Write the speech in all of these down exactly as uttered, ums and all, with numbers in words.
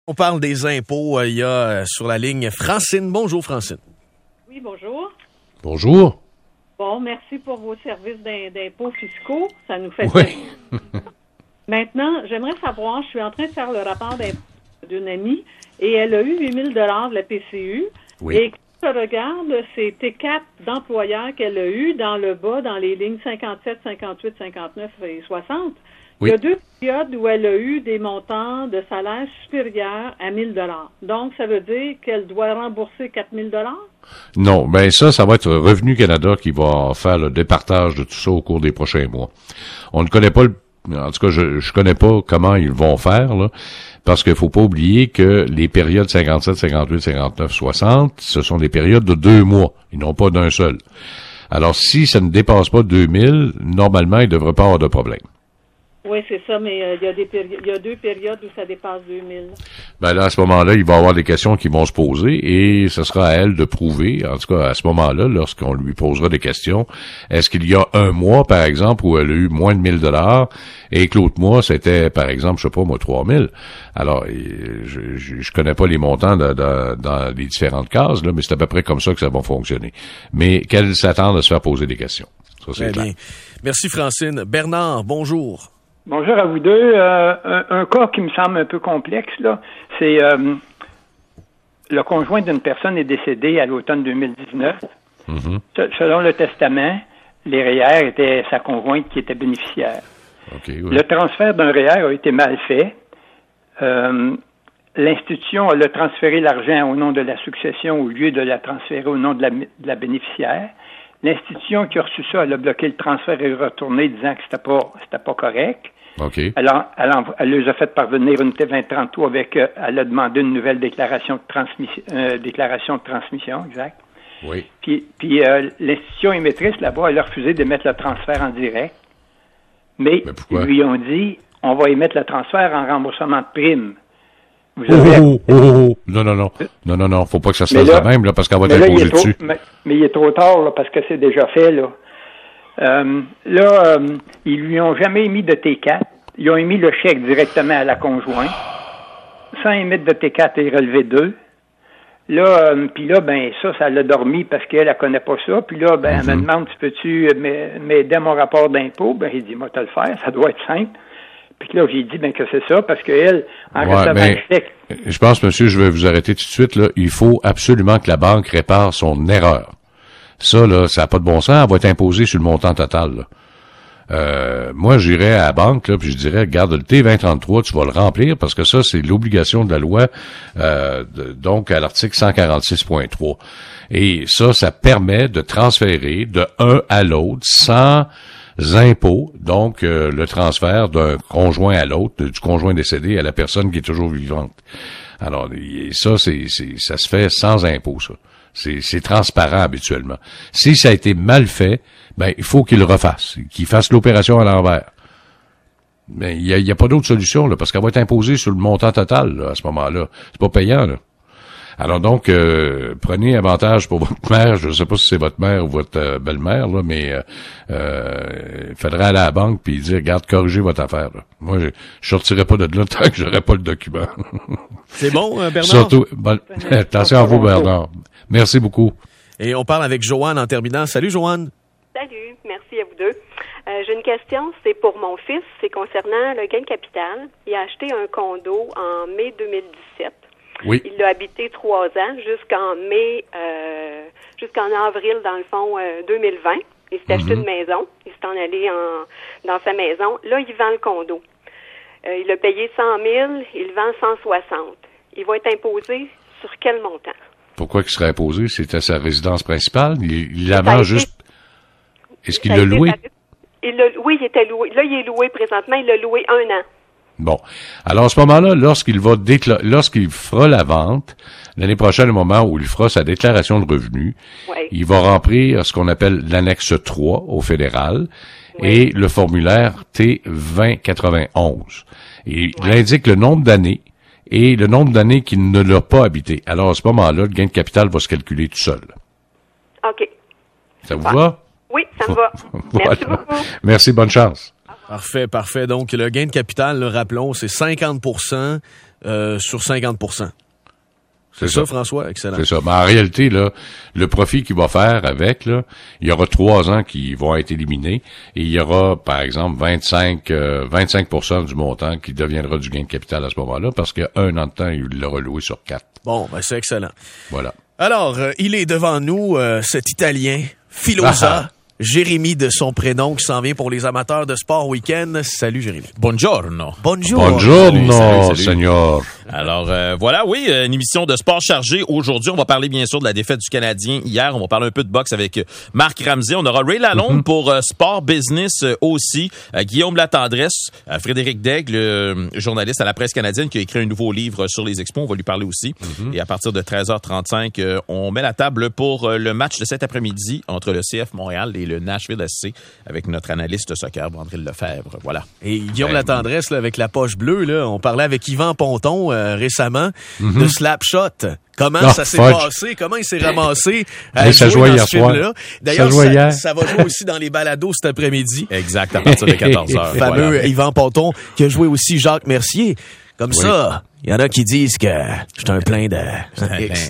On parle des impôts. Il y a sur la ligne Francine. Bonjour, Francine. Oui, bonjour. Bonjour. Bon, merci pour vos services d'impôts fiscaux. Ça nous fait Oui. Maintenant, j'aimerais savoir, je suis en train de faire le rapport d'une amie et elle a eu huit mille dollars de la P C U. Oui. Et quand je regarde ces T quatre d'employeurs qu'elle a eu dans le bas, dans les lignes cinquante-sept, cinquante-huit, cinquante-neuf et soixante, Oui. il y a deux périodes où elle a eu des montants de salaire supérieurs à mille dollars. Donc, ça veut dire qu'elle doit rembourser quatre mille dollars? Non, ben ça, ça va être Revenu Canada qui va faire le départage de tout ça au cours des prochains mois. On ne connaît pas le En tout cas, je je connais pas comment ils vont faire, là, parce qu'il faut pas oublier que les périodes cinquante-sept, cinquante-huit, cinquante-neuf, soixante, ce sont des périodes de deux mois, ils n'ont pas d'un seul. Alors, si ça ne dépasse pas deux mille, normalement, il ne devrait pas avoir de problème. Oui, c'est ça, mais euh, il y a des péri- il y a deux périodes où ça dépasse deux mille. Ben là, à ce moment-là, il va y avoir des questions qui vont se poser et ce sera à elle de prouver, en tout cas à ce moment-là, lorsqu'on lui posera des questions, est-ce qu'il y a un mois, par exemple, où elle a eu moins de mille dollars et que l'autre mois, c'était, par exemple, je sais pas, moi, trois mille. Alors, je, je, je connais pas les montants de, de, dans les différentes cases, là, mais c'est à peu près comme ça que ça va fonctionner. Mais qu'elle s'attende à se faire poser des questions. Ça, c'est Très clair. bien. Merci, Francine. Bernard, bonjour. Bonjour à vous deux. Euh, un, un cas qui me semble un peu complexe, là, c'est euh, le conjoint d'une personne est décédé à l'automne deux mille dix-neuf. Mm-hmm. Se- Selon le testament, les R E E R étaient sa conjointe qui était bénéficiaire. Okay, oui. Le transfert d'un R E E R a été mal fait. Euh, L'institution a transféré l'argent au nom de la succession au lieu de la transférer au nom de la, de la bénéficiaire. L'institution qui a reçu ça, elle a bloqué le transfert et retourné disant que c'était pas, c'était pas correct. OK. Alors, elle, en- elle les a fait parvenir une T vingt trente-trois avec, euh, elle a demandé une nouvelle déclaration de transmission, euh, déclaration de transmission, exact. Oui. Puis, puis euh, l'institution émettrice là-bas, elle a refusé d'émettre le transfert en direct. Mais, Mais pourquoi? ils lui ont dit, on va émettre le transfert en remboursement de prime. Vous Oh, avez- oh, oh, oh, oh. Non, non, non. Non, non, non. Faut pas que ça se Mais fasse là- de même, là, parce qu'elle va mais là, il t'imposer est trop, dessus. mais, mais il est trop tard, là, parce que c'est déjà fait, là. Euh, là, euh, ils lui ont jamais émis de T quatre. Ils ont émis le chèque directement à la conjointe, sans émettre de T quatre et relevé deux. Là, euh, puis là, ben ça, ça l'a dormi parce qu'elle, elle connaît pas ça. Puis là, ben, Mm-hmm. elle me demande, tu peux-tu m'a- m'aider à mon rapport d'impôt? Ben, j'ai dit, moi, te le faire, ça doit être simple. Puis là, j'ai dit, ben, que c'est ça, parce qu'elle, en Ouais, recevant mais- le chèque, Je pense, monsieur, je vais vous arrêter tout de suite, là. Il faut absolument que la banque répare son erreur. Ça, là, ça n'a pas de bon sens. Elle va être imposée sur le montant total, là. Euh, moi, j'irais à la banque, là, puis je dirais, regarde, le T vingt trente-trois, tu vas le remplir, parce que ça, c'est l'obligation de la loi, euh, de- donc à l'article cent quarante-six point trois. Et ça, ça permet de transférer de un à l'autre sans impôts, donc euh, le transfert d'un conjoint à l'autre, du conjoint décédé à la personne qui est toujours vivante. Alors, et ça, c'est, c'est, ça se fait sans impôt, ça. C'est, c'est transparent habituellement. Si ça a été mal fait, ben il faut qu'il le refasse, qu'il fasse l'opération à l'envers. Mais il y a, il y a pas d'autre solution, là, parce qu'elle va être imposée sur le montant total, là, à ce moment-là. C'est pas payant, là. Alors donc, euh, prenez avantage pour votre mère. Je ne sais pas si c'est votre mère ou votre euh, belle-mère, là, mais euh, euh, il faudrait aller à la banque puis dire, regarde, corrigez votre affaire. Là. Moi, je, je sortirai pas de là tant que j'aurai pas le document. C'est bon, euh, Bernard? Surtout, bon, attention à vous, Bernard. Merci beaucoup. Et on parle avec Joanne en terminant. Salut, Joanne. Salut, merci à vous deux. Euh, j'ai une question, c'est pour mon fils, c'est concernant le gain de capital. Il a acheté un condo en mai deux mille dix-sept. Oui. Il l'a habité trois ans jusqu'en mai, euh, jusqu'en avril, dans le fond, euh, deux mille vingt. Il s'est acheté Mhm. une maison. Il s'est en allé en, dans sa maison. Là, il vend le condo. Euh, il a payé cent mille, il vend cent soixante. Il va être imposé sur quel montant? Pourquoi qu'il serait imposé? C'était sa résidence principale? Il, il la Ça a vend été- juste... Est-ce qu'il Ça a l'a été loué? par- Il l'a, oui, il était loué. Là, il est loué présentement. Il l'a loué un an. Bon. Alors, à ce moment-là, lorsqu'il va décla- lorsqu'il fera la vente, l'année prochaine, au moment où il fera sa déclaration de revenus, Ouais. il va remplir ce qu'on appelle l'annexe trois au fédéral Ouais. et le formulaire T vingt quatre-vingt-onze. Et il indique le nombre d'années et le nombre d'années qu'il ne l'a pas habité. Alors, à ce moment-là, le gain de capital va se calculer tout seul. OK. Ça vous va? Oui, ça me va. Merci Voilà. beaucoup. Merci, bonne chance. Parfait, parfait. Donc, le gain de capital, le rappelons, c'est cinquante pour cent euh, sur cinquante pour cent. C'est, c'est ça, ça, François? Excellent. C'est ça. Mais en réalité, là, le profit qu'il va faire avec, là, il y aura trois ans qui vont être éliminés et il y aura, par exemple, vingt-cinq, euh, vingt-cinq pour cent du montant qui deviendra du gain de capital à ce moment-là parce qu'un an de temps, il l'aura loué sur quatre. Bon, ben, c'est excellent. Voilà. Alors, euh, il est devant nous, euh, cet Italien, Filosa. Jérémy de son prénom qui s'en vient pour les amateurs de sport week-end. Salut Jérémy. Buongiorno. Bonjour. Buongiorno, salut, salut, salut. Seigneur. Alors euh, voilà, oui, une émission de sport chargée. Aujourd'hui, on va parler bien sûr de la défaite du Canadien hier. On va parler un peu de boxe avec Marc Ramsey. On aura Ray Lalonde mm-hmm. pour euh, Sport Business euh, aussi. Euh, Guillaume Latendresse, euh, Frédéric Daigle, euh, journaliste à la presse canadienne qui a écrit un nouveau livre sur les expos. On va lui parler aussi. Mm-hmm. Et à partir de treize heures trente-cinq, euh, on met la table pour euh, le match de cet après-midi entre le C F Montréal et le Nashville S C avec notre analyste soccer, André Lefebvre. Voilà. Et Guillaume ben, Latendresse, là, avec la poche bleue, là, on parlait avec Yvan Ponton euh, récemment mm-hmm. de Slapshot. Comment oh, ça s'est fudge. passé? Comment il s'est ramassé à ça jouer dans hier ce film-là? D'ailleurs, ça, ça, ça va jouer aussi dans les balados cet après-midi. Exact, à partir de quatorze heures. Le fameux voilà. Yvan Ponton qui a joué aussi Jacques Mercier. Comme oui. ça, il y en a qui disent que j'étais un plein de X.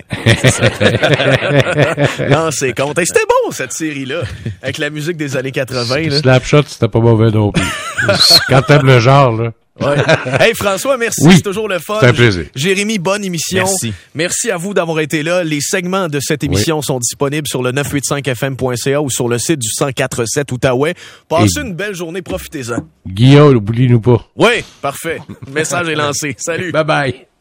Non, c'est con. Et c'était bon, cette série-là, avec la musique des années quatre-vingts. Là. Slapshot, c'était pas mauvais non plus. Quand t'aimes le genre, là. Ouais. Hey François, merci, oui, c'est toujours le fun. C'est un plaisir. Jérémy, bonne émission. Merci. Merci à vous d'avoir été là. Les segments de cette émission oui. sont disponibles sur le neuf cent quatre-vingt-cinq F M point C A ou sur le site du cent quatre sept Outaouais. Passez Et une belle journée, profitez-en. Guillaume, oublie-nous pas. Oui, parfait. Le message est lancé. Salut. Bye bye.